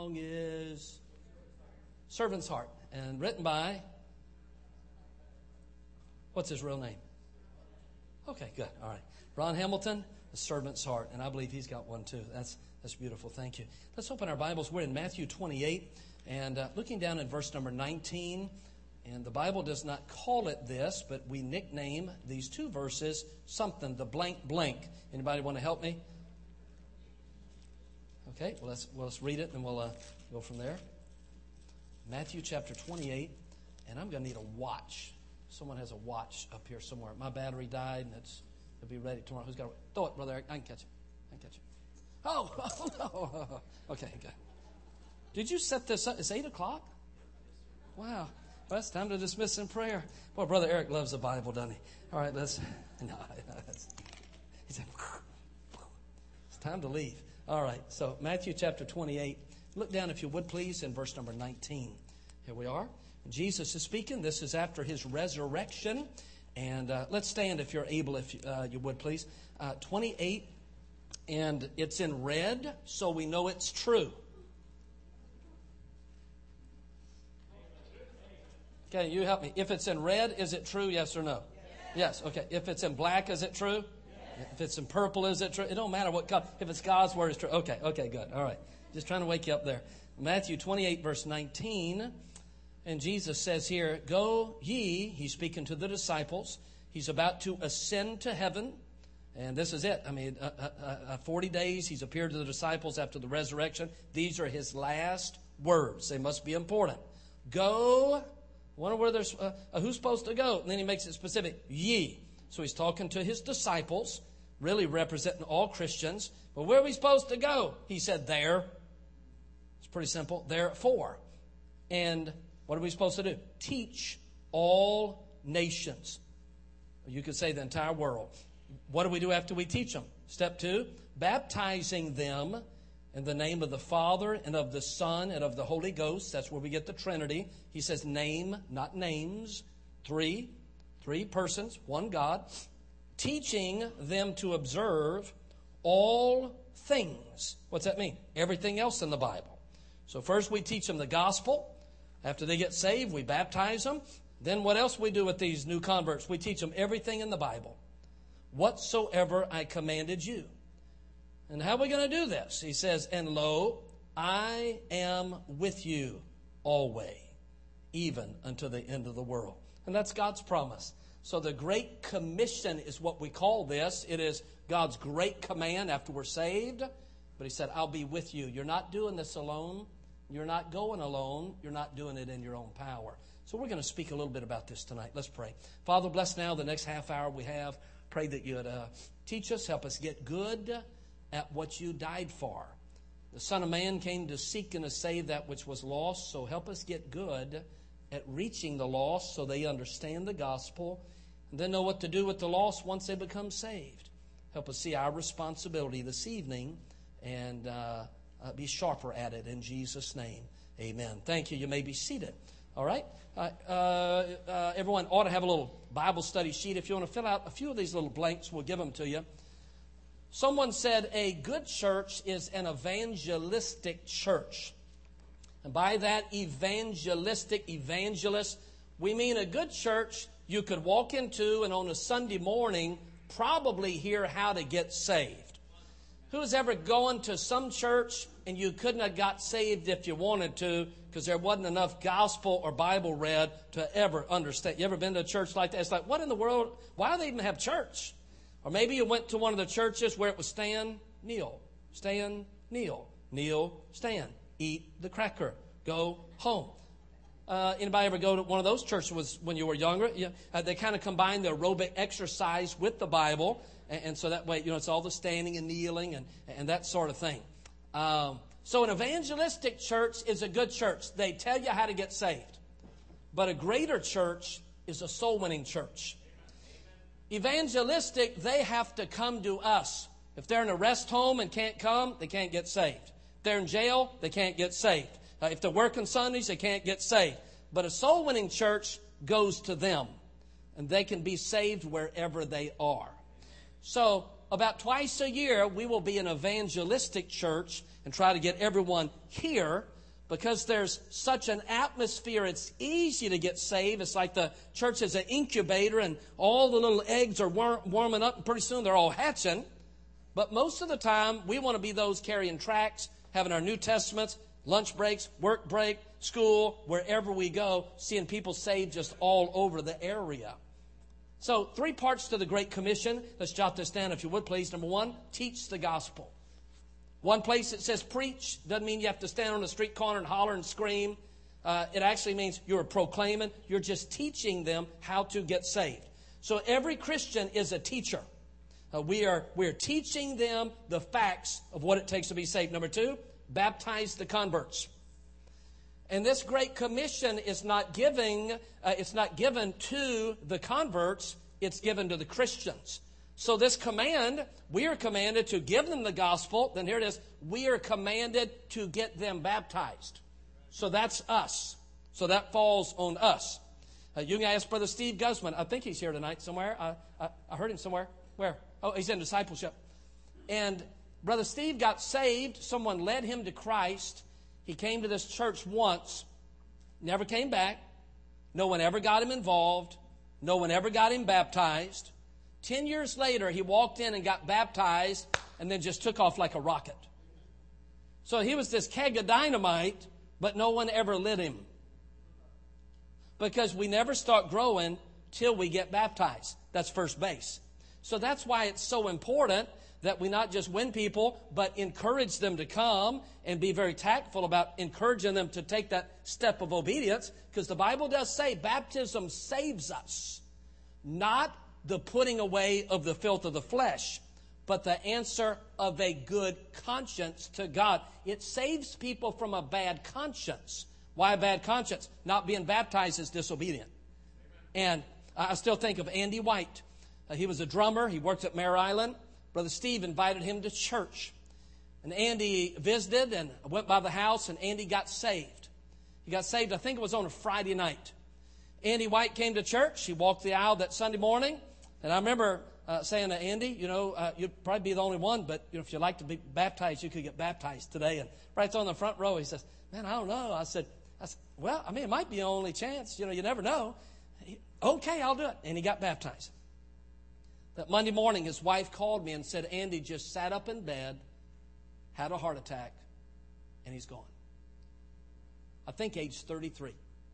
song is Servant's Heart, and written by, what's his real name? Okay, good. All right. Ron Hamilton, The Servant's Heart, and I believe he's got one too. That's beautiful. Thank you. Let's open our Bibles. We're in Matthew 28, and looking down at verse number 19, and the Bible does not call it this, but we nickname these two verses something, the blank blank. Anybody want to help me? Okay, well, let's read it, and we'll go from there. Matthew chapter 28, and I'm going to need a watch. Someone has a watch up here somewhere. My battery died, and it'll be ready tomorrow. Who's got it? Throw it, Brother Eric. I can catch it. Oh no. Okay, good. Did you set this up? It's 8 o'clock? Wow. Well, it's time to dismiss in prayer. Boy, Brother Eric loves the Bible, doesn't he? All right, he said, it's time to leave. All right, so Matthew chapter 28. Look down, if you would, please, in verse number 19. Here we are. Jesus is speaking. This is after his resurrection. And let's stand, if you're able, if you would, please. 28, and it's in red, so we know it's true. Okay, you help me. If it's in red, is it true, yes or no? Yes. Okay. If it's in black, is it true? Yes. If it's in purple, is it true? It don't matter what color. If it's God's word, it's true. Okay, good. All right. Just trying to wake you up there. Matthew 28, verse 19. And Jesus says here, go ye, he's speaking to the disciples. He's about to ascend to heaven. And this is it. 40 days he's appeared to the disciples after the resurrection. These are his last words. They must be important. Go. Wonder where there's who's supposed to go? And then he makes it specific. Ye. So he's talking to his disciples, really representing all Christians. But where are we supposed to go? He said, there. It's pretty simple. Therefore. And what are we supposed to do? Teach all nations. You could say the entire world. What do we do after we teach them? Step 2, baptizing them in the name of the Father and of the Son and of the Holy Ghost. That's where we get the Trinity. He says name, not names. 3 persons, one God. Teaching them to observe all things. What's that mean? Everything else in the Bible. So first we teach them the gospel. After they get saved, we baptize them. Then what else we do with these new converts? We teach them everything in the Bible. Whatsoever I commanded you. And how are we going to do this? He says, and lo, I am with you always, even unto the end of the world. And that's God's promise. So the Great Commission is what we call this. It is God's great command after we're saved. But he said, I'll be with you. You're not doing this alone. You're not going alone. You're not doing it in your own power. So we're going to speak a little bit about this tonight. Let's pray. Father, bless now the next half hour we have. Pray that you'd teach us, help us get good at what you died for. The Son of Man came to seek and to save that which was lost. So help us get good at reaching the lost so they understand the gospel and then know what to do with the lost once they become saved. Help us see our responsibility this evening and be sharper at it in Jesus' name. Amen. Thank you. You may be seated. All right. Everyone ought to have a little Bible study sheet. If you want to fill out a few of these little blanks, we'll give them to you. Someone said a good church is an evangelistic church. And by that evangelist, we mean a good church you could walk into and on a Sunday morning probably hear how to get saved. Who's ever gone to some church and you couldn't have got saved if you wanted to because there wasn't enough gospel or Bible read to ever understand? You ever been to a church like that? It's like, what in the world? Why do they even have church? Or maybe you went to one of the churches where it was stand, kneel, kneel, stand, eat the cracker, go home. Anybody ever go to one of those churches when you were younger? They kind of combine the aerobic exercise with the Bible. And so that way, it's all the standing and kneeling and that sort of thing. So an evangelistic church is a good church. They tell you how to get saved. But a greater church is a soul-winning church. Evangelistic, they have to come to us. If they're in a rest home and can't come, they can't get saved. If they're in jail, they can't get saved. If they're working Sundays, they can't get saved. But a soul-winning church goes to them. And they can be saved wherever they are. So about twice a year, we will be an evangelistic church and try to get everyone here. because there's such an atmosphere. It's easy to get saved. It's like the church is an incubator and all the little eggs are warming up and pretty soon they're all hatching. But most of the time, we want to be those carrying tracts, having our New Testaments, lunch breaks, work break, school, wherever we go, seeing people saved just all over the area. So 3 parts to the Great Commission. Let's jot this down if you would, please. Number 1, teach the gospel. One place it says preach. Doesn't mean you have to stand on the street corner and holler and scream. It actually means you're proclaiming. You're just teaching them how to get saved. So every Christian is a teacher. We're teaching them the facts of what it takes to be saved. Number 2, baptize the converts. And this Great Commission is not given to the converts. It's given to the Christians. So this command, we are commanded to give them the gospel. Then here it is. We are commanded to get them baptized. So that's us. So that falls on us. You can ask Brother Steve Guzman. I think he's here tonight somewhere. I heard him somewhere. Where? Oh, he's in discipleship. And Brother Steve got saved. Someone led him to Christ. He came to this church once. Never came back. No one ever got him involved. No one ever got him baptized. 10 years later, he walked in and got baptized and then just took off like a rocket. So he was this keg of dynamite, but no one ever lit him. Because we never start growing till we get baptized. That's first base. So that's why it's so important that we not just win people, but encourage them to come and be very tactful about encouraging them to take that step of obedience. Because the Bible does say baptism saves us. Not the putting away of the filth of the flesh, but the answer of a good conscience to God. It saves people from a bad conscience. Why a bad conscience? Not being baptized is disobedient. And I still think of Andy White. He was a drummer. He worked at Mare Island. Brother Steve invited him to church. And Andy visited and went by the house, and Andy got saved. He got saved, I think it was on a Friday night. Andy White came to church. He walked the aisle that Sunday morning. And I remember saying to Andy, you'd probably be the only one, but if you'd like to be baptized, you could get baptized today. And right there on the front row, he says, man, I don't know. I said, well, I mean, it might be the only chance. You never know. Okay, I'll do it. And he got baptized. That Monday morning, his wife called me and said, Andy just sat up in bed, had a heart attack, and he's gone. I think age 33.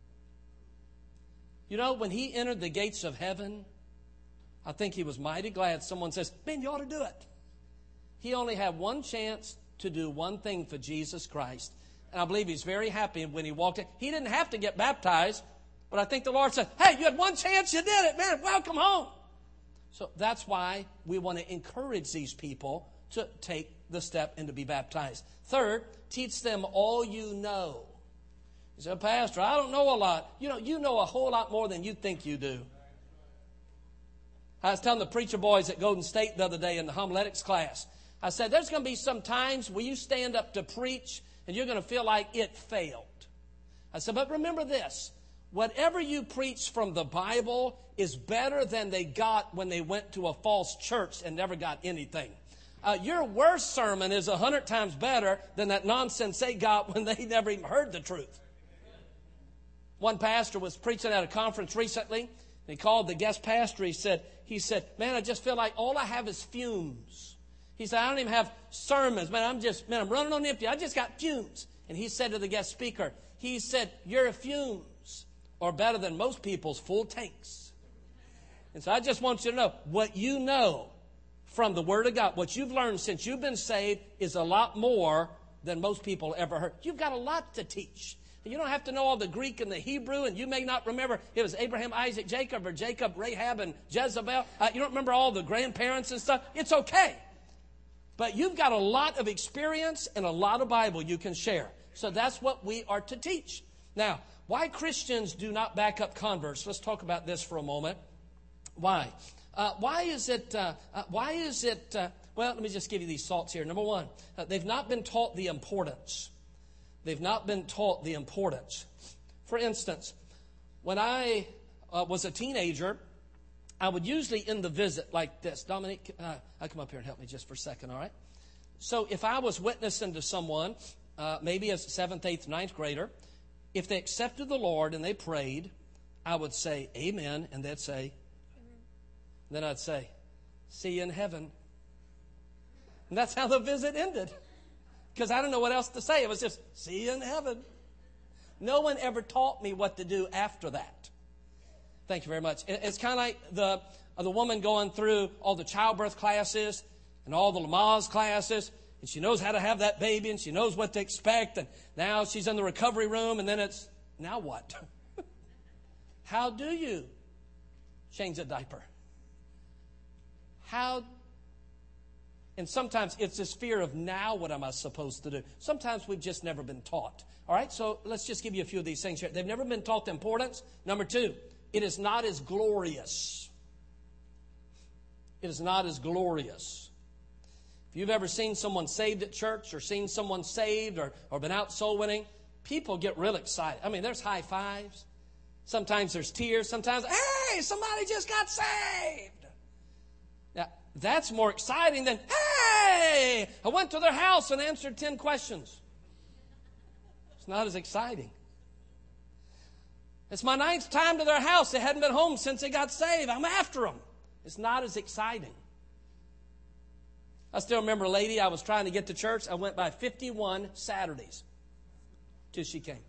When he entered the gates of heaven, I think he was mighty glad. Someone says, man, you ought to do it. He only had one chance to do one thing for Jesus Christ. And I believe he's very happy when he walked in. He didn't have to get baptized, but I think the Lord said, hey, you had one chance, you did it, man, welcome home. So that's why we want to encourage these people to take the step and to be baptized. Third, teach them all you know. You say, Pastor, I don't know a lot. You know a whole lot more than you think you do. I was telling the preacher boys at Golden State the other day in the homiletics class, I said, there's going to be some times where you stand up to preach and you're going to feel like it failed. I said, but remember this. Whatever you preach from the Bible is better than they got when they went to a false church and never got anything. Your worst sermon is 100 times better than that nonsense they got when they never even heard the truth. One pastor was preaching at a conference recently. He called the guest pastor. He said, man, I just feel like all I have is fumes. He said, I don't even have sermons. Man, I'm running on empty. I just got fumes. And he said to the guest speaker, he said, your fumes are better than most people's full tanks. And so I just want you to know what you know from the Word of God, what you've learned since you've been saved is a lot more than most people ever heard. You've got a lot to teach. You don't have to know all the Greek and the Hebrew, and you may not remember it was Abraham, Isaac, Jacob, or Jacob, Rahab, and Jezebel. You don't remember all the grandparents and stuff. It's okay. But you've got a lot of experience and a lot of Bible you can share. So that's what we are to teach. Now, why Christians do not back up converts? Let's talk about this for a moment. Why? Why is it, well, let me just give you these thoughts here. Number one, they've not been taught the importance. They've not been taught the importance. For instance, when I was a teenager, I would usually end the visit like this. Dominique, come up here and help me just for a second, all right? So if I was witnessing to someone, maybe as a 7th, 8th, 9th grader, if they accepted the Lord and they prayed, I would say, amen, and they'd say, then I'd say, see you in heaven. And that's how the visit ended. Because I don't know what else to say. It was just, see you in heaven. No one ever taught me what to do after that. Thank you very much. It's kind of like the woman going through all the childbirth classes and all the Lamaze classes. And she knows how to have that baby, and she knows what to expect. And now she's in the recovery room, and then it's, now what? How do you change a diaper? And sometimes it's this fear of, now what am I supposed to do? Sometimes we've just never been taught. All right, so let's just give you a few of these things here. They've never been taught the importance. Number 2, it is not as glorious. It is not as glorious. If you've ever seen someone saved at church, or seen someone saved, or been out soul winning, people get real excited. I mean, there's high fives. Sometimes there's tears. Sometimes, hey, somebody just got saved. Now, that's more exciting than, hey, I went to their house and answered 10 questions. It's not as exciting. It's my 9th time to their house. They hadn't been home since they got saved. I'm after them. It's not as exciting. I still remember a lady I was trying to get to church. I went by 51 Saturdays till she came.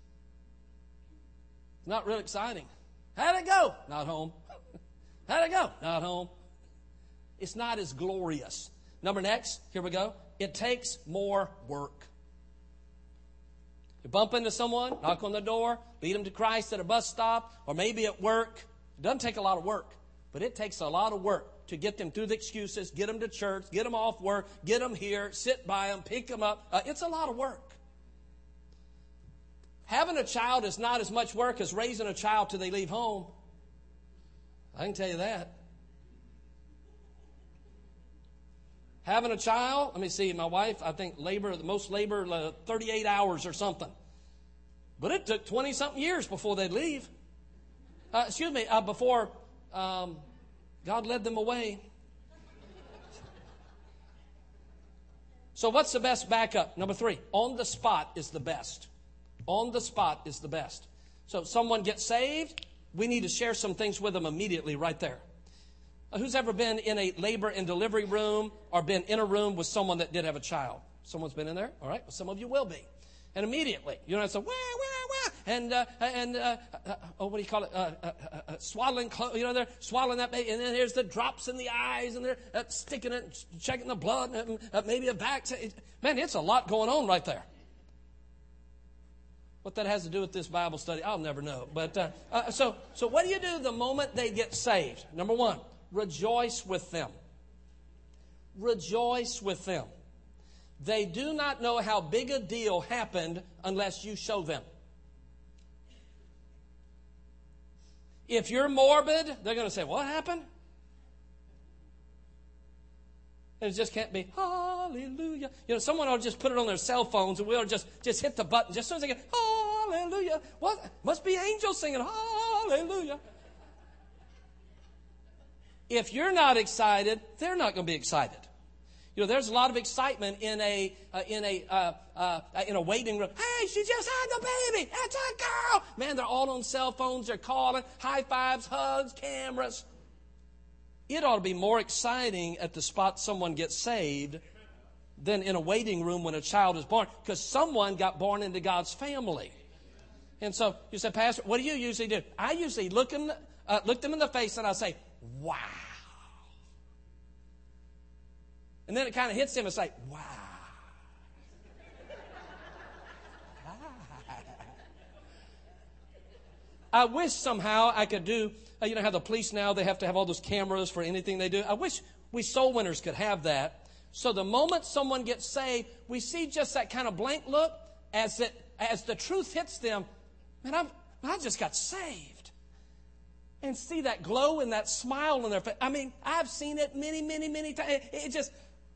Not real exciting. How'd it go? Not home. How'd it go? Not home. It's not as glorious. Number next, here we go. It takes more work. You bump into someone, knock on the door, lead them to Christ at a bus stop, or maybe at work. It doesn't take a lot of work, but it takes a lot of work to get them through the excuses, get them to church, get them off work, get them here, sit by them, pick them up. It's a lot of work. Having a child is not as much work as raising a child till they leave home. I can tell you that. Having a child, let me see, my wife, I think the most labor, 38 hours or something. But it took 20-something years before they'd leave. Before God led them away. So what's the best backup? Number 3, on the spot is the best. On the spot is the best. So if someone gets saved, we need to share some things with them immediately right there. Who's ever been in a labor and delivery room or been in a room with someone that did have a child? Someone's been in there? All right. Well, some of you will be. And immediately, you know, it's a wah, wah, wah, what do you call it? Swaddling, they're swallowing that baby, and then here's the drops in the eyes, and they're sticking it, checking the blood, and maybe a back. Man, it's a lot going on right there. What that has to do with this Bible study, I'll never know. But so what do you do the moment they get saved? Number 1, rejoice with them. Rejoice with them. They do not know how big a deal happened unless you show them. If you're morbid, they're going to say, what happened? And it just can't be, hallelujah. You know, someone will just put it on their cell phones and we'll just hit the button. Just as soon as they get, hallelujah. What? Must be angels singing, hallelujah. If you're not excited, they're not going to be excited. You know, there's a lot of excitement in a waiting room. Hey, she just had the baby. It's a girl. Man, they're all on cell phones. They're calling. High fives, hugs, cameras. It ought to be more exciting at the spot someone gets saved than in a waiting room when a child is born, because someone got born into God's family. And so you say, Pastor, what do you usually do? I usually look them in the face and I say, wow. And then it kind of hits them and say, wow. I wish somehow I could do, you know how the police now, they have to have all those cameras for anything they do. I wish we soul winners could have that. So the moment someone gets saved, we see just that kind of blank look as the truth hits them. Man, I just got saved. And see that glow and that smile on their face. I mean, I've seen it many, many, many times. It just,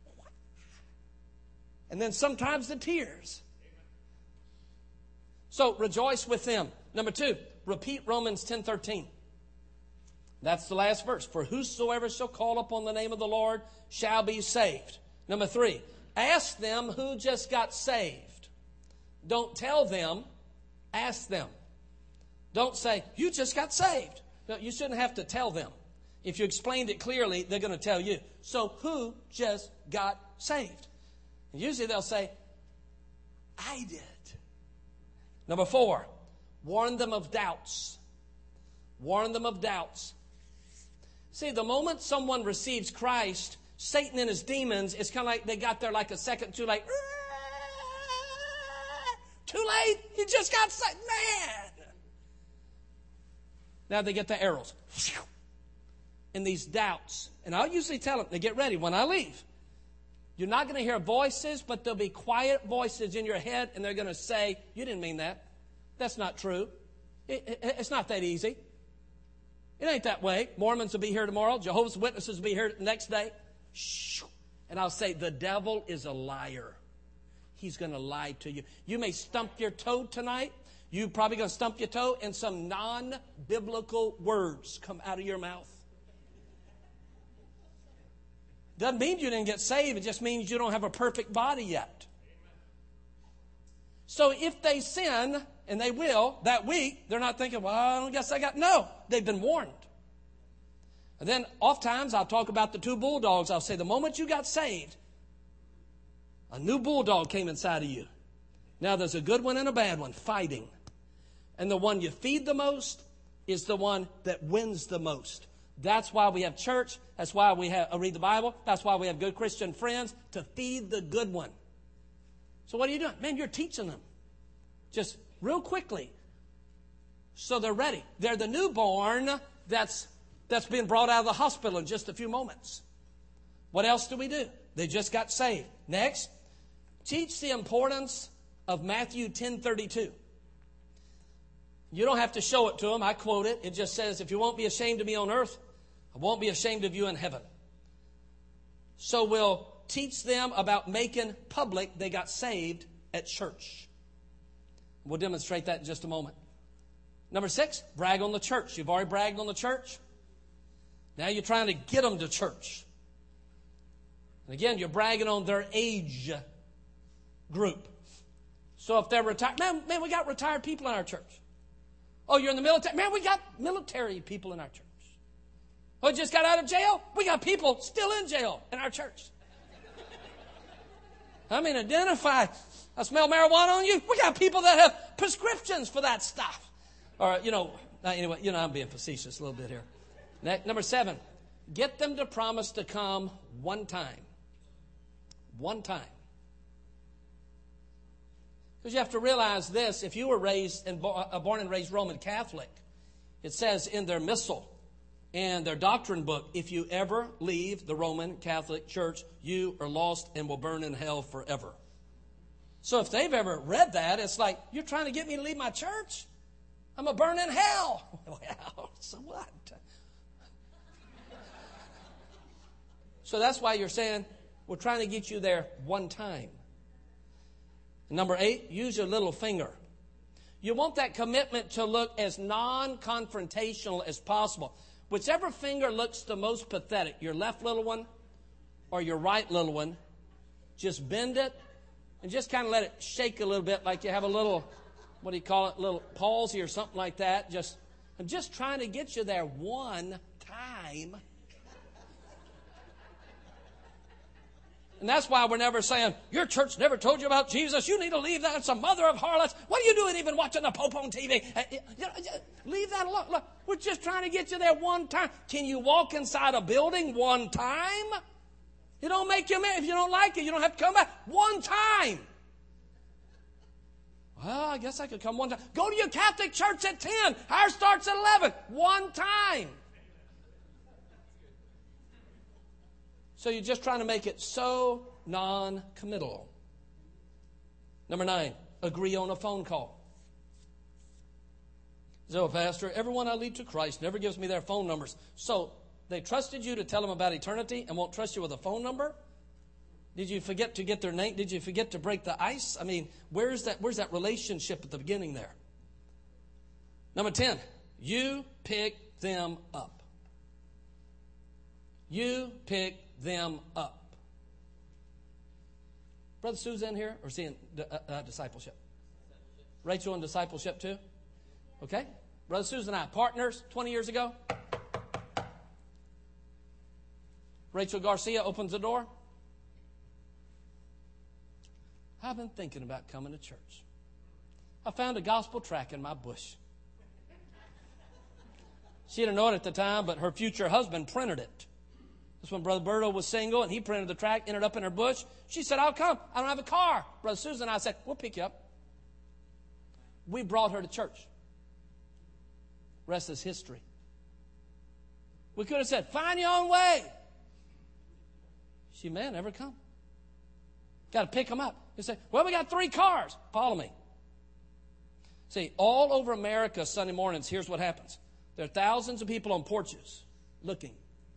and then sometimes the tears. So rejoice with them. Number 2, repeat Romans 10:13. That's the last verse. For whosoever shall call upon the name of the Lord shall be saved. Number 3, ask them who just got saved. Don't tell them, ask them. Don't say, you just got saved. No, you shouldn't have to tell them. If you explained it clearly, they're going to tell you. So who just got saved? And usually they'll say, I did. Number 4, warn them of doubts. Warn them of doubts. See, the moment someone receives Christ, Satan and his demons, it's kind of like they got there like a second too late. Too late? You just got saved. Man! Now they get the arrows. And these doubts. And I'll usually tell them to get ready when I leave. You're not going to hear voices, but there'll be quiet voices in your head, and they're going to say, you didn't mean that. That's not true. It's not that easy. It ain't that way. Mormons will be here tomorrow. Jehovah's Witnesses will be here the next day. And I'll say, the devil is a liar. He's going to lie to you. You may stump your toe tonight. You're probably going to stump your toe, and some non-biblical words come out of your mouth. Doesn't mean you didn't get saved. It just means you don't have a perfect body yet. So if they sin, and they will, that week, they're not thinking, well, I don't guess I got... No, they've been warned. And then oftentimes I'll talk about the 2 bulldogs. I'll say the moment you got saved, a new bulldog came inside of you. Now there's a good one and a bad one fighting. And the one you feed the most is the one that wins the most. That's why we have church. That's why we read the Bible. That's why we have good Christian friends, to feed the good one. So what are you doing? Man, you're teaching them. Just real quickly. So they're ready. They're the newborn that's being brought out of the hospital in just a few moments. What else do we do? They just got saved. Next, teach the importance of Matthew 10:32. You don't have to show it to them. I quote it. It just says, if you won't be ashamed of me on earth, I won't be ashamed of you in heaven. So we'll teach them about making public they got saved at church. We'll demonstrate that in just a moment. Number 6, brag on the church. You've already bragged on the church. Now you're trying to get them to church. And again, you're bragging on their age group. So if they're retired, man, we got retired people in our church. Oh, you're in the military? Man, we got military people in our church. Oh, you just got out of jail? We got people still in jail in our church. I mean, identify. I smell marijuana on you. We got people that have prescriptions for that stuff. Or, anyway, I'm being facetious a little bit here. Number 7, get them to promise to come one time. One time. Because you have to realize this. If you were born and raised Roman Catholic, it says in their missal and their doctrine book, if you ever leave the Roman Catholic Church, you are lost and will burn in hell forever. So if they've ever read that, it's like, you're trying to get me to leave my church? I'm going to burn in hell. Well, so what? So that's why you're saying, we're trying to get you there one time. Number 8, use your little finger. You want that commitment to look as non-confrontational as possible. Whichever finger looks the most pathetic, your left little one or your right little one, just bend it and just kind of let it shake a little bit like you have a little, little palsy or something like that. I'm just trying to get you there one time. And that's why we're never saying, your church never told you about Jesus. You need to leave that. It's a mother of harlots. What are you doing even watching the Pope on TV? Leave that alone. Look, we're just trying to get you there one time. Can you walk inside a building one time? It don't make you mad. If you don't like it, you don't have to come back. One time. Well, I guess I could come one time. Go to your Catholic church at 10. Ours starts at 11. One time. So you're just trying to make it so non-committal. Number 9, agree on a phone call. So, Pastor, everyone I lead to Christ never gives me their phone numbers. So they trusted you to tell them about eternity and won't trust you with a phone number? Did you forget to get their name? Did you forget to break the ice? I mean, where's that relationship at the beginning there? Number 10, you pick them up. You pick them up. Brother Sue's in here, or is he in discipleship? Rachel in discipleship too? Okay. Brother Susan and I, partners 20 years ago. Rachel Garcia opens the door. I've been thinking about coming to church. I found a gospel tract in my bush. She didn't know it at the time, but her future husband printed it. That's when Brother Berto was single, and he printed the tract, ended up in her bush. She said, I'll come. I don't have a car. Brother Susan and I said, we'll pick you up. We brought her to church. Rest is history. We could have said, find your own way. She may never come. Got to pick them up. You say, well, we got 3 cars. Follow me. See, all over America, Sunday mornings, here's what happens. There are thousands of people on porches looking.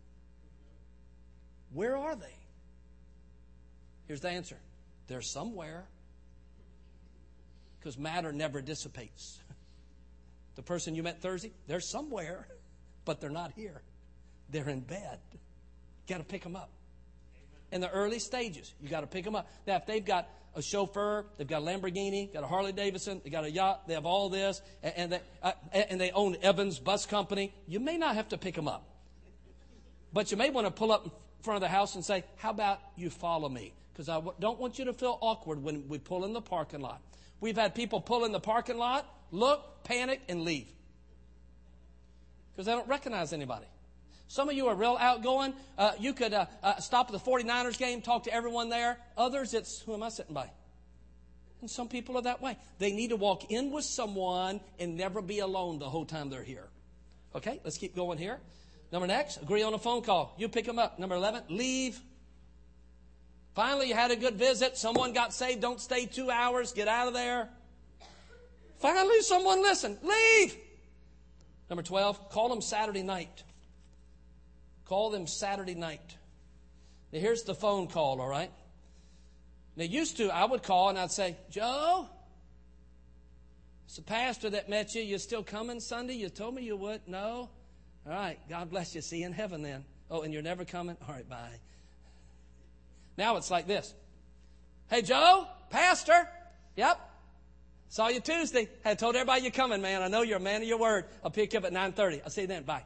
Where are they? Here's the answer. They're somewhere. Because matter never dissipates. The person you met Thursday, they're somewhere, but they're not here. They're in bed. Got to pick them up. In the early stages, you got to pick them up. Now, if they've got a chauffeur, they've got a Lamborghini, got a Harley Davidson, they got a yacht, they have all this, and they own Evans Bus Company, you may not have to pick them up. But you may want to pull up in front of the house and say, how about you follow me? Because I don't want you to feel awkward when we pull in the parking lot. We've had people pull in the parking lot, look, panic, and leave. Because they don't recognize anybody. Some of you are real outgoing. You could stop at the 49ers game, talk to everyone there. Others, it's, who am I sitting by? And some people are that way. They need to walk in with someone and never be alone the whole time they're here. Okay, let's keep going here. Number next, agree on a phone call. You pick them up. Number 11, leave. Finally, you had a good visit. Someone got saved. Don't stay 2 hours. Get out of there. Finally, someone listened. Leave. Number 12, call them Saturday night. Call them Saturday night. Now, here's the phone call, all right? Now, used to, I would call and I'd say, Joe, it's the pastor that met you. You still coming Sunday? You told me you would. No? All right. God bless you. See you in heaven then. Oh, and you're never coming? All right, bye. Now it's like this. Hey, Joe, pastor. Yep. Saw you Tuesday. I told everybody you're coming, man. I know you're a man of your word. I'll pick you up at 9:30. I'll see you then. Bye.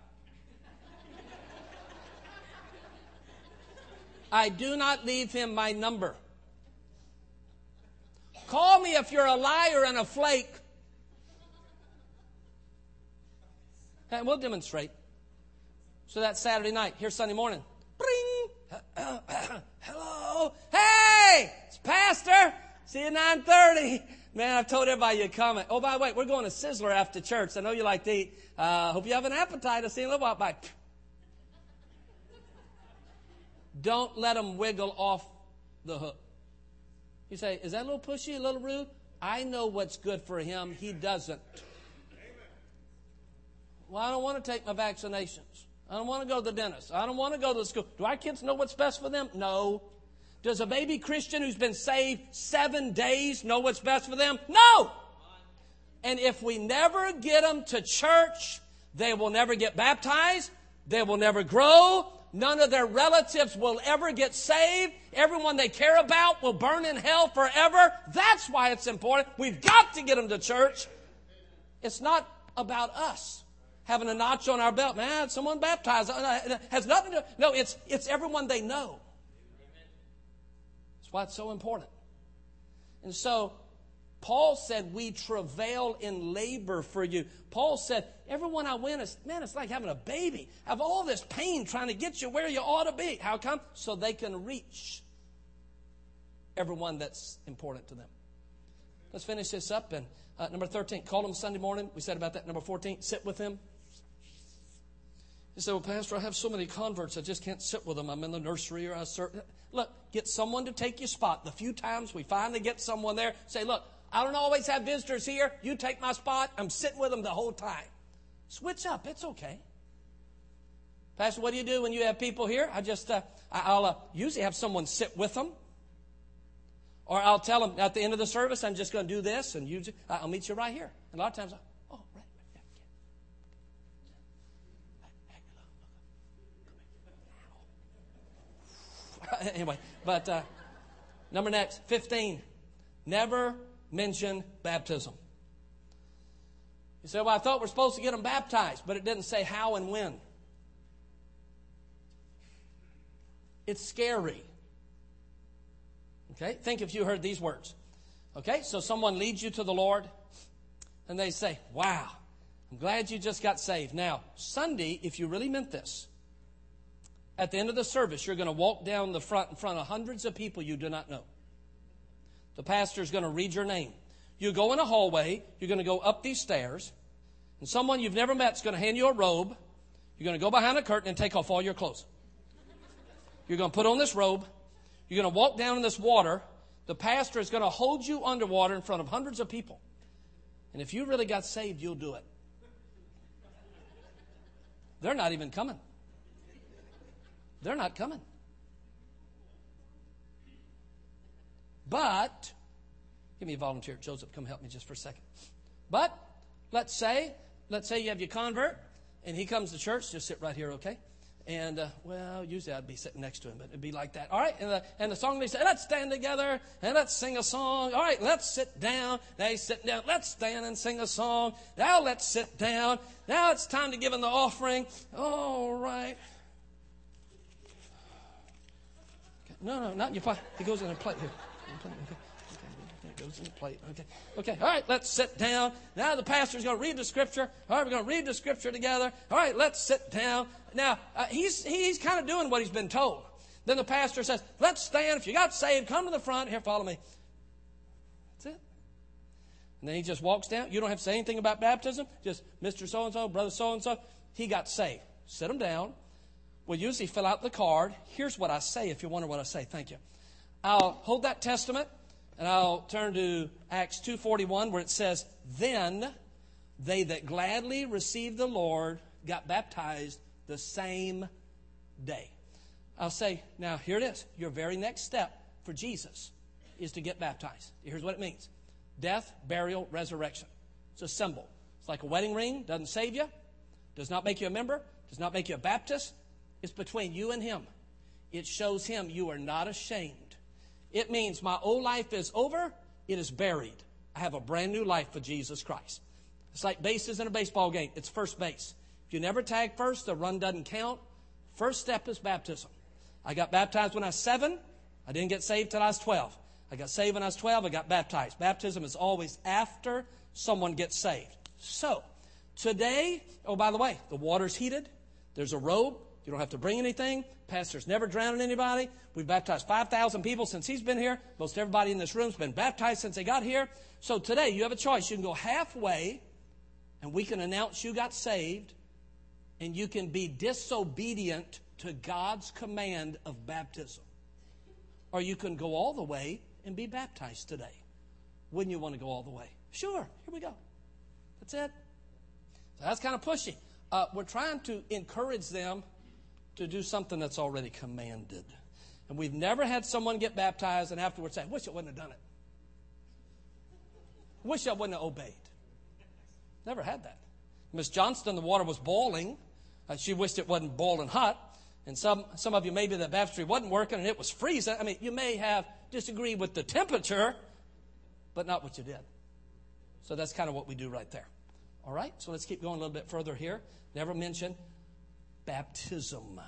I do not leave him my number. Call me if you're a liar and a flake. And we'll demonstrate. So that's Saturday night. Here's Sunday morning. Bring. Hello. Hey, it's Pastor. See you at 9:30. Man, I've told everybody you're coming. Oh, by the way, we're going to Sizzler after church. I know you like to eat. Hope you have an appetite. I'll see you in a little while. Bye. Don't let them wiggle off the hook. You say, is that a little pushy, a little rude? I know what's good for him. He doesn't. Well, I don't want to take my vaccinations. I don't want to go to the dentist. I don't want to go to the school. Do our kids know what's best for them? No. Does a baby Christian who's been saved 7 days know what's best for them? No. And if we never get them to church, they will never get baptized. They will never grow. None of their relatives will ever get saved. Everyone they care about will burn in hell forever. That's why it's important. We've got to get them to church. It's not about us having a notch on our belt. Man, someone baptized. It has nothing to do. No, it's everyone they know. That's why it's so important. And so Paul said, we travail in labor for you. Paul said, everyone I win is, man, it's like having a baby. I have all this pain trying to get you where you ought to be. How come? So they can reach everyone that's important to them. Let's finish this up. And number 13, call them Sunday morning. We said about that. Number 14, sit with them. You say, well, Pastor, I have so many converts, I just can't sit with them. I'm in the nursery or I serve. Look, get someone to take your spot. The few times we finally get someone there, say, look, I don't always have visitors here. You take my spot. I'm sitting with them the whole time. Switch up. It's okay. Pastor, what do you do when you have people here? I'll usually have someone sit with them. Or I'll tell them at the end of the service, I'm just going to do this, and I'll meet you right here. And a lot of times, right. Anyway, but number next, 15. Never mention baptism. You say, well, I thought we're supposed to get them baptized, but it didn't say how and when. It's scary. Okay? Think if you heard these words. Okay? So someone leads you to the Lord, and they say, wow, I'm glad you just got saved. Now, Sunday, if you really meant this, at the end of the service, you're going to walk down the front in front of hundreds of people you do not know. The pastor's going to read your name. You go in a hallway. You're going to go up these stairs. And someone you've never met is going to hand you a robe. You're going to go behind a curtain and take off all your clothes. You're going to put on this robe. You're going to walk down in this water. The pastor is going to hold you underwater in front of hundreds of people. And if you really got saved, you'll do it. They're not even coming. They're not coming. But, give me a volunteer. Joseph, come help me just for a second. But, let's say you have your convert, and he comes to church. Just sit right here, okay? And, well, usually I'd be sitting next to him, but it'd be like that. All right, and the song, they say, let's stand together, and let's sing a song. All right, let's sit down. They sit down. Let's stand and sing a song. Now let's sit down. Now it's time to give him the offering. All right. Okay. No, not your plate. It goes in a plate here. It goes in the plate. Okay. All right, let's sit down. Now the pastor's going to read the scripture. All right, we're going to read the scripture together. All right, let's sit down. Now, he's kind of doing what he's been told. Then the pastor says, let's stand. If you got saved, come to the front. Here, follow me. That's it. And then he just walks down. You don't have to say anything about baptism. Just Mr. So-and-so, brother so-and-so. He got saved. Sit him down. We'll usually fill out the card. Here's what I say if you wonder what I say. Thank you. I'll hold that testament, and I'll turn to Acts 2:41, where it says, then they that gladly received the Lord got baptized the same day. I'll say, now here it is. Your very next step for Jesus is to get baptized. Here's what it means. Death, burial, resurrection. It's a symbol. It's like a wedding ring. Doesn't save you. Does not make you a member. Does not make you a Baptist. It's between you and him. It shows him you are not ashamed. It means my old life is over. It is buried. I have a brand new life for Jesus Christ. It's like bases in a baseball game. It's first base. If you never tag first, the run doesn't count. First step is baptism. I got baptized when I was 7. I didn't get saved till I was 12. I got saved when I was 12. I got baptized. Baptism is always after someone gets saved. So, today, oh, by the way, the water's heated. There's a robe. You don't have to bring anything. Pastor's never drowning anybody. We've baptized 5,000 people since he's been here. Most everybody in this room has been baptized since they got here. So today, you have a choice. You can go halfway, and we can announce you got saved, and you can be disobedient to God's command of baptism. Or you can go all the way and be baptized today. Wouldn't you want to go all the way? Sure, here we go. That's it. So that's kind of pushy. We're trying to encourage them to do something that's already commanded. And we've never had someone get baptized and afterwards say, I wish I wouldn't have done it. I wish I wouldn't have obeyed. Never had that. Miss Johnston, the water was boiling. She wished it wasn't boiling hot. And some of you, maybe the baptistry wasn't working and it was freezing. I mean, you may have disagreed with the temperature, but not what you did. So that's kind of what we do right there. All right, so let's keep going a little bit further here. Never mention baptism.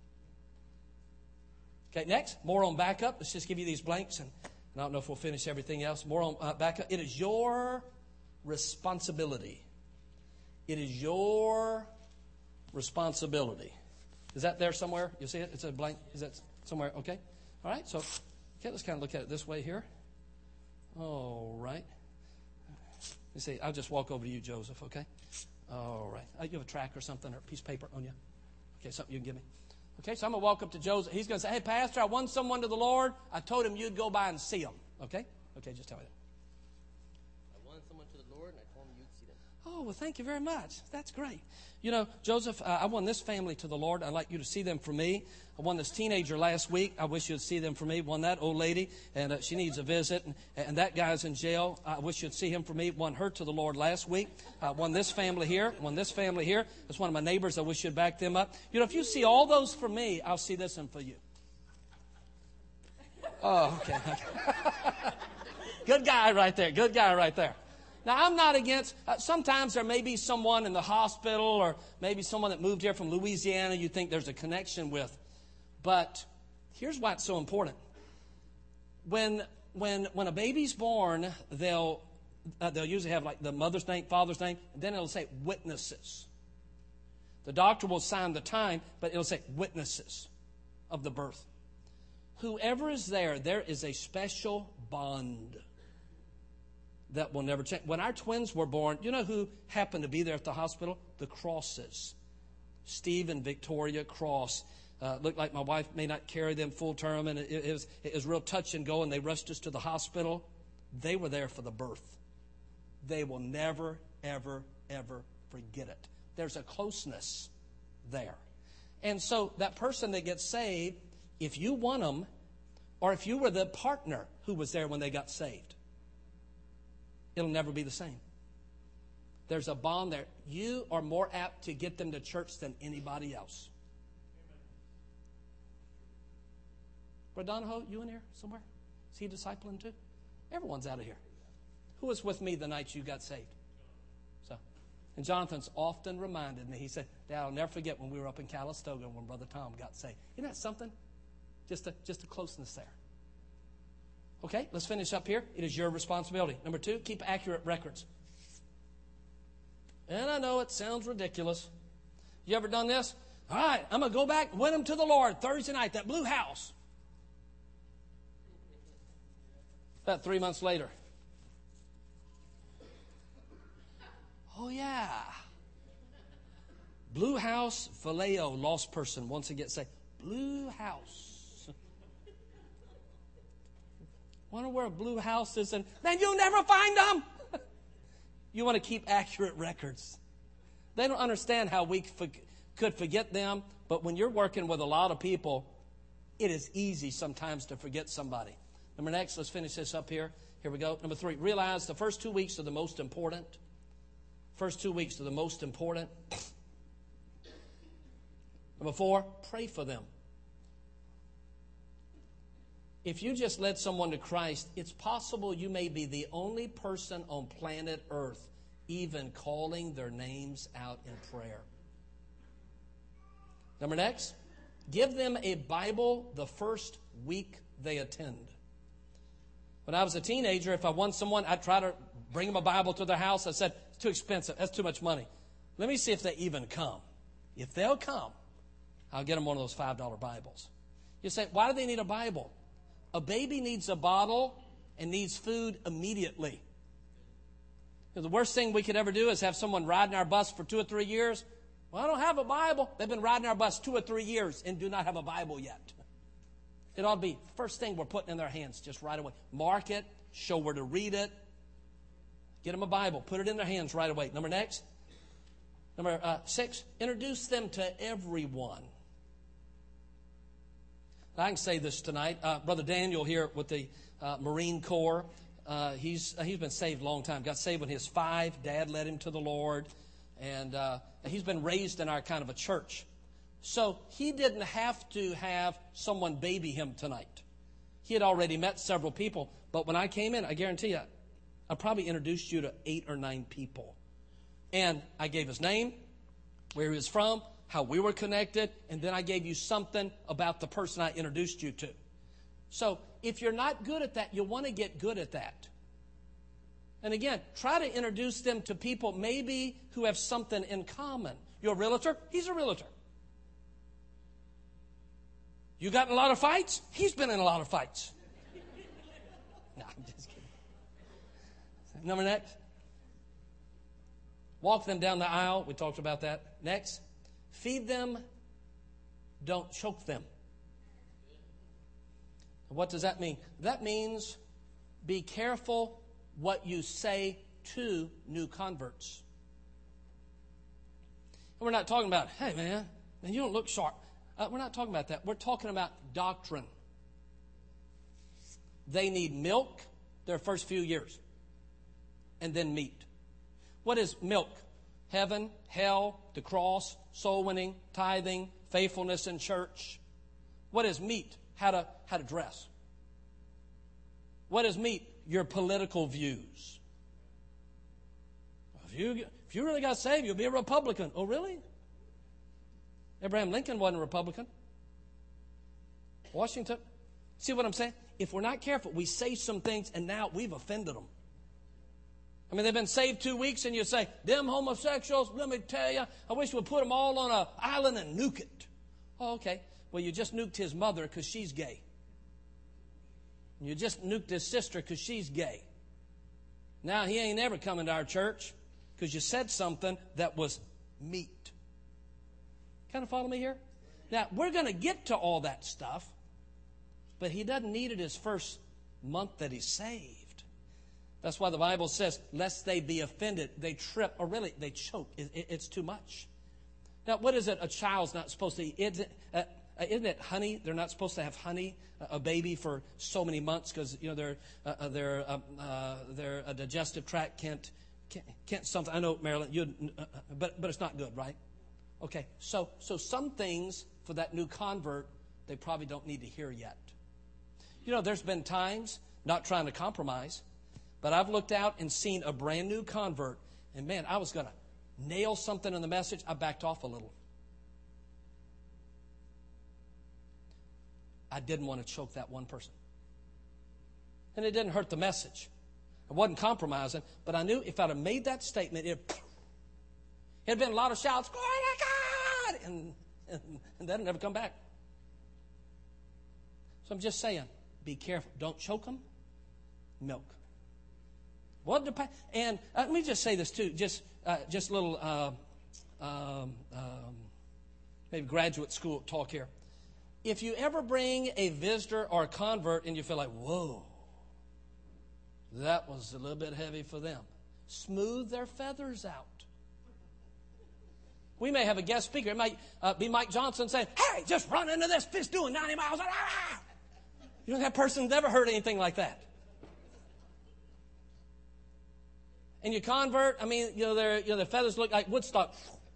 Okay, next, more on backup. Let's just give you these blanks, and I don't know if we'll finish everything else. More on backup. It is your responsibility. It is your responsibility. Is that there somewhere? You see it? It's a blank. Is that somewhere? Okay. All right. So, okay, let's kind of look at it this way here. All right. You see, I'll just walk over to you, Joseph, okay? All right. You have a track or something or a piece of paper on you? Okay, something you can give me. Okay, so I'm going to walk up to Joseph. He's going to say, hey, Pastor, I won someone to the Lord. I told him you'd go by and see him. Okay? Okay, just tell me that. I won someone to the Lord, and I told him you'd see them. Oh, well, thank you very much. That's great. You know, Joseph, I won this family to the Lord. I'd like you to see them for me. I won this teenager last week. I wish you'd see them for me. Won that old lady, and she needs a visit. And that guy's in jail. I wish you'd see him for me. Won her to the Lord last week. Won this family here. Won this family here. That's one of my neighbors. I wish you'd back them up. You know, if you see all those for me, I'll see this one for you. Oh, okay. Good guy right there. Good guy right there. Now, I'm not against, sometimes there may be someone in the hospital or maybe someone that moved here from Louisiana you think there's a connection with. But here's why it's so important. When a baby's born, they'll usually have like the mother's name, father's name, and then it'll say witnesses. The doctor will sign the time, but it'll say witnesses of the birth. Whoever is there is a special bond that will never change. When our twins were born, you know who happened to be there at the hospital? The Crosses. Steve and Victoria Cross. Looked like my wife may not carry them full term, and it was real touch and go, and they rushed us to the hospital. They were there for the birth. They will never, ever, ever forget it. There's a closeness there. And so that person that gets saved, if you want them, or if you were the partner who was there when they got saved, it'll never be the same. There's a bond there. You are more apt to get them to church than anybody else. Brother Donahoe, you in here somewhere? Is he discipling too? Everyone's out of here. Who was with me the night you got saved? So, and Jonathan's often reminded me, he said, Dad, I'll never forget when we were up in Calistoga when Brother Tom got saved. Isn't that something? Just a closeness there. Okay, let's finish up here. It is your responsibility. Number 2, keep accurate records. And I know it sounds ridiculous. You ever done this? All right, I'm going to go back and win them to the Lord Thursday night, that blue house. About 3 months later. Oh, yeah. Blue house, Vallejo, lost person, once again say, blue house. Wonder where a blue house is, and then you'll never find them. You want to keep accurate records. They don't understand how we could forget them, but when you're working with a lot of people, it is easy sometimes to forget somebody. Number next, let's finish this up here. Here we go. Number 3, realize the first 2 weeks are the most important. First 2 weeks are the most important. Number 4, pray for them. If you just led someone to Christ, it's possible you may be the only person on planet Earth even calling their names out in prayer. Number next, give them a Bible the first week they attend. When I was a teenager, if I wanted someone, I'd try to bring them a Bible to their house. I said, it's too expensive. That's too much money. Let me see if they even come. If they'll come, I'll get them one of those $5 Bibles. You say, why do they need a Bible? A baby needs a bottle and needs food immediately. The worst thing we could ever do is have someone riding our bus for 2 or 3 years. Well, I don't have a Bible. They've been riding our bus 2 or 3 years and do not have a Bible yet. It ought to be first thing we're putting in their hands just right away. Mark it, show where to read it. Get them a Bible. Put it in their hands right away. Number 6, introduce them to everyone. I can say this tonight. Brother Daniel here with the Marine Corps, he's been saved a long time. Got saved when he was 5. Dad led him to the Lord. And he's been raised in our kind of a church. So he didn't have to have someone baby him tonight. He had already met several people. But when I came in, I guarantee you, I probably introduced you to 8 or 9 people. And I gave his name, where he was from, how we were connected, and then I gave you something about the person I introduced you to. So if you're not good at that, you want to get good at that. And again, try to introduce them to people maybe who have something in common. You're a realtor? He's a realtor. You got in a lot of fights? He's been in a lot of fights. No, I'm just kidding. Number next. Walk them down the aisle. We talked about that. Next. Feed them. Don't choke them. What does that mean? That means be careful what you say to new converts. And we're not talking about, hey, man, you don't look sharp. We're not talking about that. We're talking about doctrine. They need milk their first few years, and then meat. What is milk? Heaven, hell, the cross, soul winning, tithing, faithfulness in church. What is meat? How to dress. What is meat? Your political views. if you really got saved, you'll be a Republican. Oh, really? Abraham Lincoln wasn't a Republican. Washington. See what I'm saying? If we're not careful, we say some things and now we've offended them. I mean, they've been saved 2 weeks and you say, them homosexuals, let me tell you, I wish we'd put them all on an island and nuke it. Oh, okay. Well, you just nuked his mother because she's gay. You just nuked his sister because she's gay. Now he ain't ever coming to our church because you said something that was meat. Kind of follow me here? Now, we're going to get to all that stuff, but he doesn't need it his first month that he's saved. That's why the Bible says, lest they be offended, they trip, or really, they choke. It's too much. Now, what is it a child's not supposed to eat? Isn't it honey? They're not supposed to have honey, a baby, for so many months because, you know, their digestive tract can't something. I know, Marilyn, but it's not good, right? Okay, so some things for that new convert, they probably don't need to hear yet. You know, there's been times, not trying to compromise, but I've looked out and seen a brand new convert, and man, I was going to nail something in the message. I backed off a little. I didn't want to choke that one person. And it didn't hurt the message. I wasn't compromising, but I knew if I'd have made that statement, it'd been a lot of shouts, glory to God, and that'd never come back. So I'm just saying, be careful. Don't choke them. Milk. And let me just say this too, just a little maybe graduate school talk here. If you ever bring a visitor or a convert and you feel like, whoa, that was a little bit heavy for them, smooth their feathers out. We may have a guest speaker. It might be Mike Johnson saying, hey, just run into this fish doing 90 miles an hour. You know, that person's never heard anything like that. And you convert, I mean, their feathers look like Woodstock.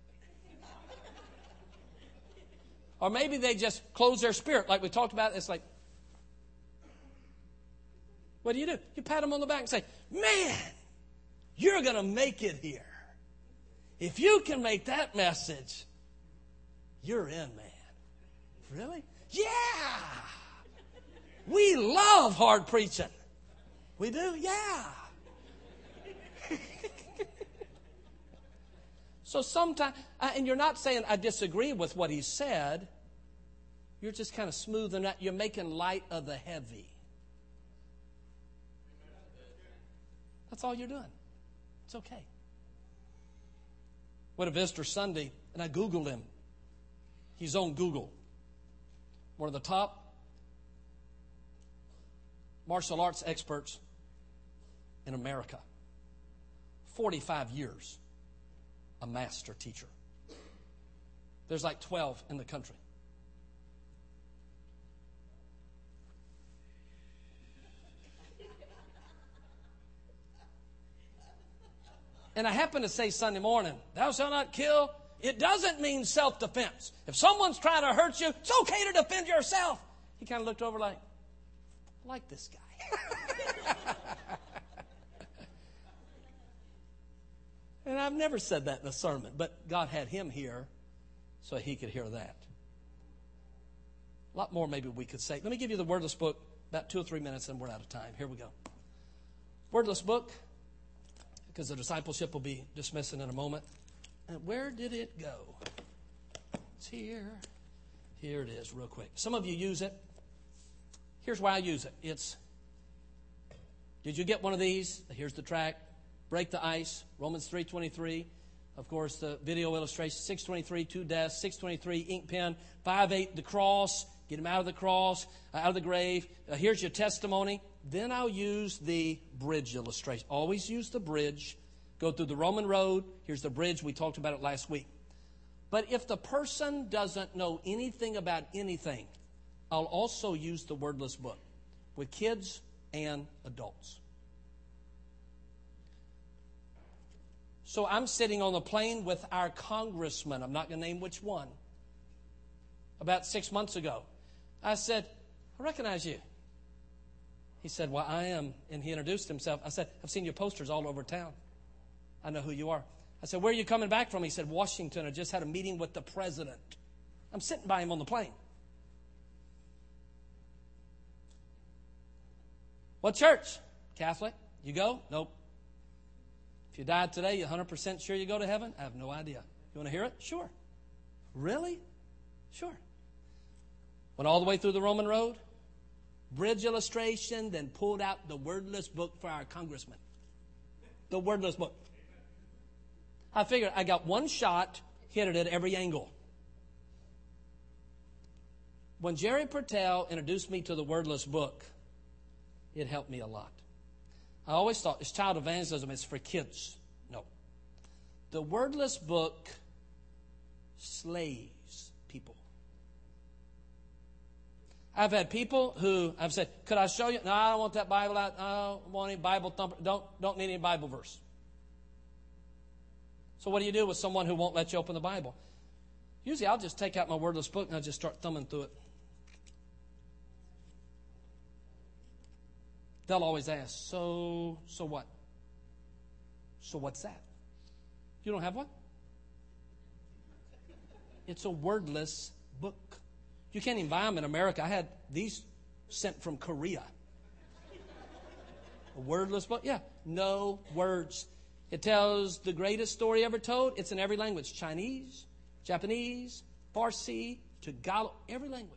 Or maybe they just close their spirit, like we talked about. It's like, what do? You pat them on the back and say, man, you're going to make it here. If you can make that message, you're in, man. Really? Yeah. We love hard preaching. We do? Yeah. So sometimes, and you're not saying I disagree with what he said. You're just kind of smoothing that. You're making light of the heavy. That's all you're doing. It's okay. Went to Visitor Sunday, and I Googled him. He's on Google. One of the top martial arts experts in America. 45 years. A master teacher. There's like 12 in the country. And I happen to say Sunday morning, thou shalt not kill. It doesn't mean self-defense. If someone's trying to hurt you, it's okay to defend yourself. He kind of looked over like, I like this guy. And I've never said that in a sermon, but God had him here so he could hear that. A lot more maybe we could say. Let me give you the wordless book, about 2 or 3 minutes, and we're out of time. Here we go. Wordless book, because the discipleship will be dismissing in a moment. And where did it go? It's here. Here it is, real quick. Some of you use it. Here's why I use it. Did you get one of these? Here's the track. Break the ice, Romans 3:23. Of course, the video illustration, 6:23, 2 deaths, 6:23, ink pen, 5:8, the cross, get him out of the cross, out of the grave. Here's your testimony. Then I'll use the bridge illustration. Always use the bridge. Go through the Roman road. Here's the bridge. We talked about it last week. But if the person doesn't know anything about anything, I'll also use the wordless book with kids and adults. So I'm sitting on the plane with our congressman. I'm not going to name which one. About 6 months ago. I said, I recognize you. He said, well, I am. And he introduced himself. I said, I've seen your posters all over town. I know who you are. I said, where are you coming back from? He said, Washington. I just had a meeting with the president. I'm sitting by him on the plane. What church? Catholic. You go? Nope. If you died today, you 100% sure you go to heaven? I have no idea. You want to hear it? Sure. Really? Sure. Went all the way through the Roman road, bridge illustration, then pulled out the wordless book for our congressman. The wordless book. I figured I got one shot, hit it at every angle. When Jerry Pertel introduced me to the wordless book, it helped me a lot. I always thought this child evangelism is for kids. No. The wordless book slays people. I've had people who I've said, could I show you? No, I don't want that Bible out. I don't want any Bible thumper. Don't need any Bible verse. So what do you do with someone who won't let you open the Bible? Usually I'll just take out my wordless book and I'll just start thumbing through it. They'll always ask, so what? So what's that? You don't have one? It's a wordless book. You can't even buy them in America. I had these sent from Korea. A wordless book? Yeah. No words. It tells the greatest story ever told. It's in every language. Chinese, Japanese, Farsi, Tagalog, every language.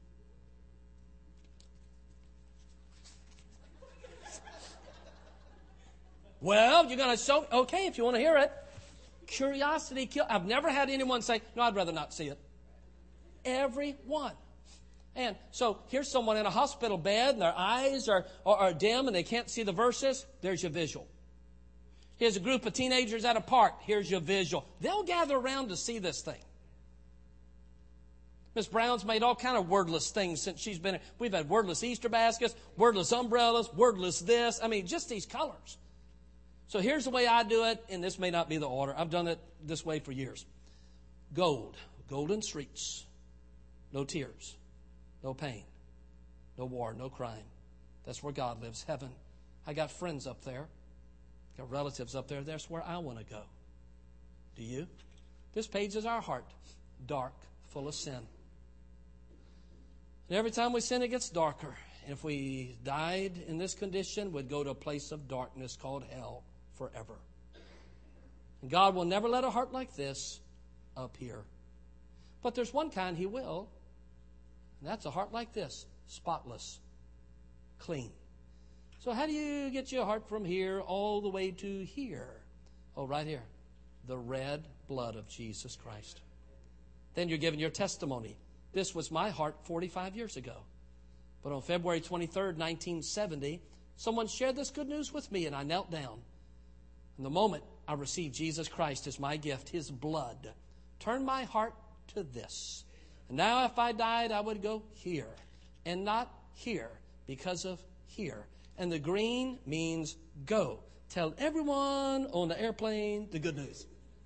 Well, you're going to show, okay, if you want to hear it. Curiosity kills. I've never had anyone say, no, I'd rather not see it. Everyone. And so here's someone in a hospital bed and their eyes are dim and they can't see the verses. There's your visual. Here's a group of teenagers at a park. Here's your visual. They'll gather around to see this thing. Miss Brown's made all kind of wordless things since she's been here. We've had wordless Easter baskets, wordless umbrellas, wordless this. I mean, just these colors. So here's the way I do it, and this may not be the order. I've done it this way for years. Gold, golden streets, no tears, no pain, no war, no crime. That's where God lives, heaven. I got friends up there, got relatives up there. That's where I want to go. Do you? This page is our heart, dark, full of sin. And every time we sin, it gets darker. And if we died in this condition, we'd go to a place of darkness called hell forever. And God will never let a heart like this appear. But there's one kind He will, and that's a heart like this, spotless, clean. So how do you get your heart from here all the way to here? Oh, right here, the red blood of Jesus Christ. Then you're giving your testimony. This was my heart 45 years ago. But on February 23rd, 1970, someone shared this good news with me, and I knelt down. And the moment I received Jesus Christ as my gift, His blood turned my heart to this. And now if I died, I would go here and not here because of here. And the green means go. Tell everyone on the airplane the good news.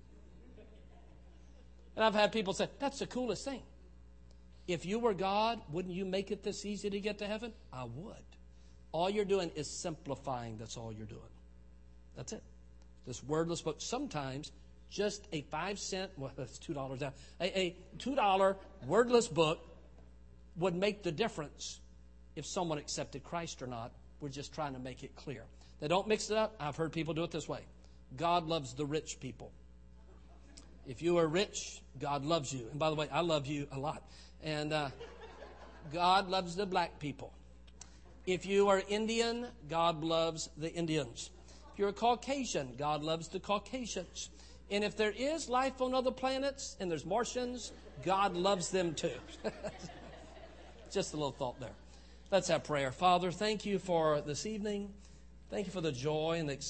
And I've had people say, that's the coolest thing. If you were God, wouldn't you make it this easy to get to heaven? I would. All you're doing is simplifying. That's all you're doing. That's it. This wordless book, sometimes just a 5-cent, well, that's $2 now, a $2 wordless book would make the difference if someone accepted Christ or not. We're just trying to make it clear. They don't mix it up. I've heard people do it this way. God loves the rich people. If you are rich, God loves you. And by the way, I love you a lot. And God loves the black people. If you are Indian, God loves the Indians. If you're a Caucasian, God loves the Caucasians. And if there is life on other planets and there's Martians, God loves them too. Just a little thought there. Let's have prayer. Father, thank you for this evening. Thank you for the joy and the